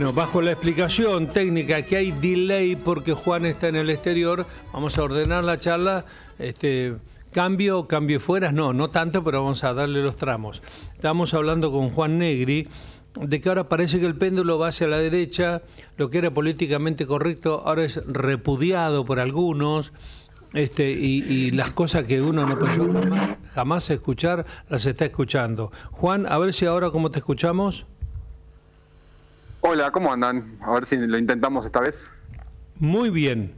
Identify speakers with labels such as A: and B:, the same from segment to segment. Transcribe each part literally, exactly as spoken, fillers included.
A: Bueno, bajo la explicación técnica que hay delay porque Juan está en el exterior, vamos a ordenar la charla. Este, cambio, cambio fuera, no, no tanto, pero vamos a darle los tramos. Estamos hablando con Juan Negri de que ahora parece que el péndulo va hacia la derecha, lo que era políticamente correcto ahora es repudiado por algunos. Este, y, y las cosas que uno no pensó jamás, jamás escuchar, las está escuchando. Juan, a ver si ahora cómo te escuchamos.
B: Hola, ¿cómo andan? A ver si lo intentamos esta vez.
A: Muy bien.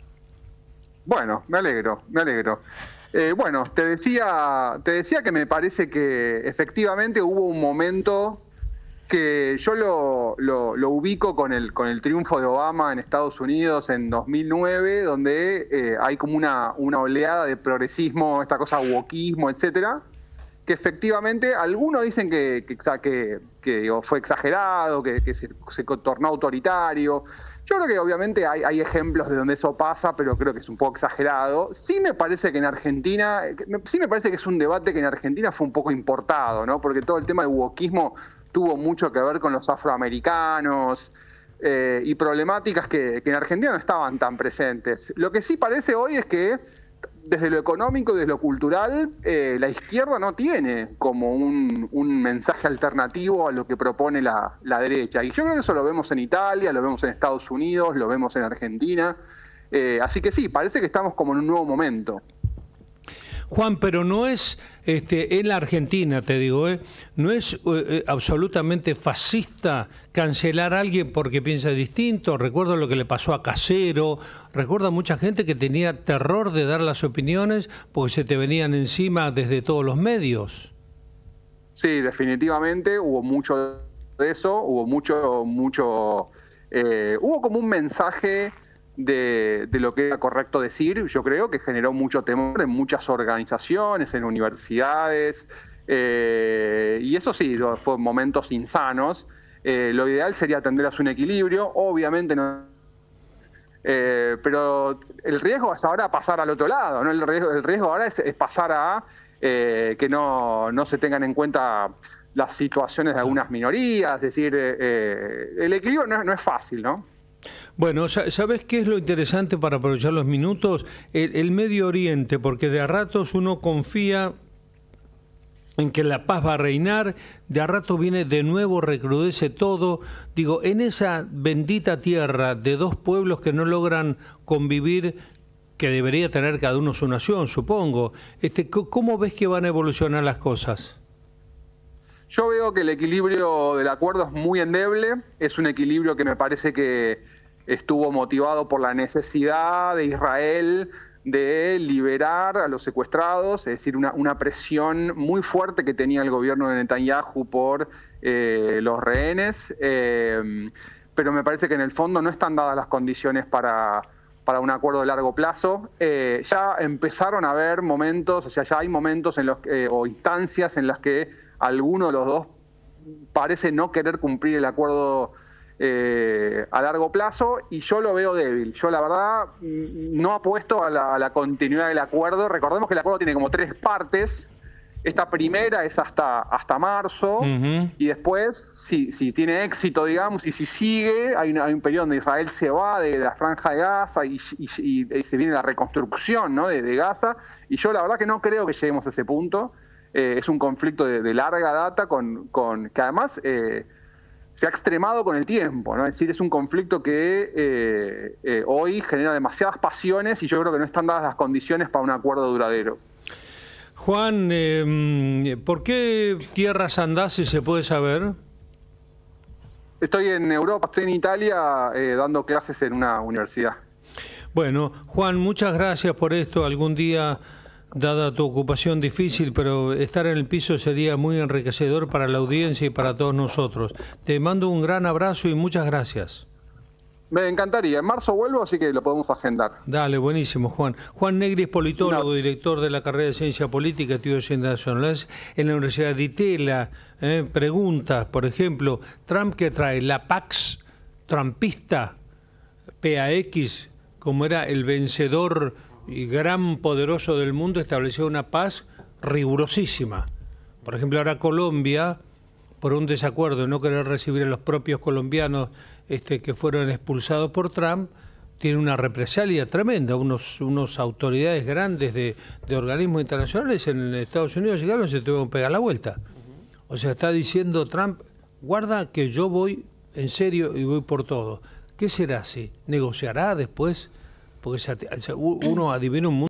B: Bueno, me alegro, me alegro. Eh, bueno, te decía, te decía que me parece que efectivamente hubo un momento que yo lo, lo, lo ubico con el, con el triunfo de Obama en Estados Unidos en dos mil nueve, donde eh, hay como una, una oleada de progresismo, esta cosa wokismo, etcétera, que efectivamente algunos dicen que, que, que, que fue exagerado, que, que se, se tornó autoritario. Yo creo que obviamente hay, hay ejemplos de donde eso pasa, pero creo que es un poco exagerado. Sí me parece que en Argentina, sí me parece que es un debate que en Argentina fue un poco importado, ¿no? Porque todo el tema del wokismo tuvo mucho que ver con los afroamericanos eh, y problemáticas que, que en Argentina no estaban tan presentes. Lo que sí parece hoy es que desde lo económico y desde lo cultural, eh, la izquierda no tiene como un, un mensaje alternativo a lo que propone la, la derecha. Y yo creo que eso lo vemos en Italia, lo vemos en Estados Unidos, lo vemos en Argentina. Eh, así que sí, parece que estamos como en un nuevo momento.
A: Juan, pero no es, este, en la Argentina, te digo, ¿eh? no es eh, absolutamente fascista cancelar a alguien porque piensa distinto. Recuerdo lo que le pasó a Casero, recuerdo a mucha gente que tenía terror de dar las opiniones porque se te venían encima desde todos los medios.
B: Sí, definitivamente hubo mucho de eso, hubo mucho, mucho, eh, hubo como un mensaje De, de lo que era correcto decir, yo creo que generó mucho temor en muchas organizaciones, en universidades, eh, y eso sí, fue momentos insanos. Eh, lo ideal sería tender a un equilibrio, obviamente no, eh, pero el riesgo es ahora pasar al otro lado, ¿no? El riesgo, el riesgo ahora es, es pasar a eh, que no, no se tengan en cuenta las situaciones de algunas minorías, es decir, eh, eh, el equilibrio no, no es fácil, ¿no?
A: Bueno, ¿sabes qué es lo interesante para aprovechar los minutos? El, el Medio Oriente, porque de a ratos uno confía en que la paz va a reinar, de a rato viene de nuevo, recrudece todo. Digo, en esa bendita tierra de dos pueblos que no logran convivir, que debería tener cada uno su nación, supongo, este, ¿cómo ves que van a evolucionar las cosas?
B: Yo veo que el equilibrio del acuerdo es muy endeble, es un equilibrio que me parece que estuvo motivado por la necesidad de Israel de liberar a los secuestrados, es decir, una, una presión muy fuerte que tenía el gobierno de Netanyahu por eh, los rehenes, eh, pero me parece que en el fondo no están dadas las condiciones para, para un acuerdo de largo plazo. Eh, ya empezaron a haber momentos, o sea, ya hay momentos en los que, eh, o instancias en las que alguno de los dos parece no querer cumplir el acuerdo eh, a largo plazo, y yo lo veo débil. Yo la verdad no apuesto a la, a la continuidad del acuerdo. Recordemos que el acuerdo tiene como tres partes. Esta primera es hasta, hasta marzo, uh-huh. y después, si, si tiene éxito, digamos, y si sigue, hay, una, hay un periodo donde Israel se va de, de la Franja de Gaza y, y, y, y se viene la reconstrucción, ¿no? de, de Gaza, y yo la verdad que no creo que lleguemos a ese punto. Eh, es un conflicto de, de larga data con, con que además eh, se ha extremado con el tiempo, ¿no? Es decir, es un conflicto que eh, eh, hoy genera demasiadas pasiones y yo creo que no están dadas las condiciones para un acuerdo duradero.
A: Juan, eh, ¿por qué tierras andás, si se puede saber?
B: Estoy en Europa, estoy en Italia eh, dando clases en una universidad.
A: Bueno, Juan, muchas gracias por esto. Algún día, dada tu ocupación difícil, pero estar en el piso sería muy enriquecedor para la audiencia y para todos nosotros. Te mando un gran abrazo y muchas gracias.
B: Me encantaría. En marzo vuelvo, así que lo podemos agendar.
A: Dale, buenísimo, Juan. Juan Negri es politólogo, no. director de la carrera de Ciencia Política y Estudios Internacionales en la Universidad de Itela. Eh, preguntas, por ejemplo, Trump, ¿qué trae? La Pax trumpista, P A X, como era el vencedor y gran poderoso del mundo, estableció una paz rigurosísima. Por ejemplo, ahora Colombia, por un desacuerdo de no querer recibir a los propios colombianos este, que fueron expulsados por Trump, tiene una represalia tremenda. Unos, unos autoridades grandes de, de organismos internacionales en Estados Unidos llegaron y se tuvieron que pegar la vuelta. O sea, está diciendo Trump, guarda que yo voy en serio y voy por todo. ¿Qué será así? ¿Negociará después? Porque se, uno adivina un mundo.